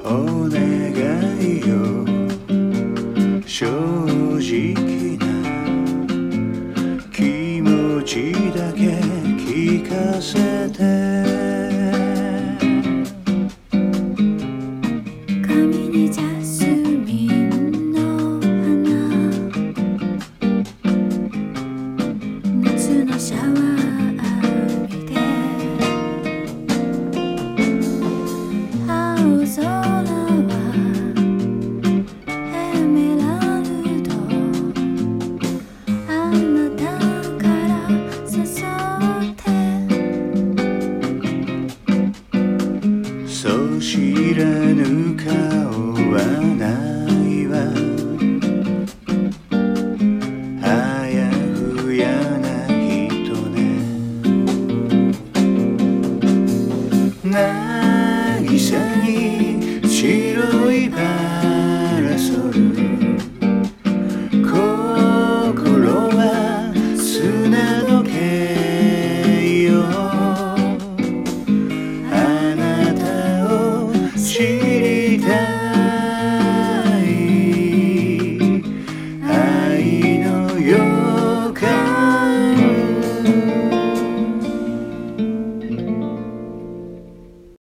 お願いよ、正直な気持ちだけ聞かせて。 髪にジャスミンの花、夏のシャワー浴びて、青空はエメラルド、あなたから誘って、 そう知らぬ顔はないわ、あやふやな人ね。渚に白いパラソル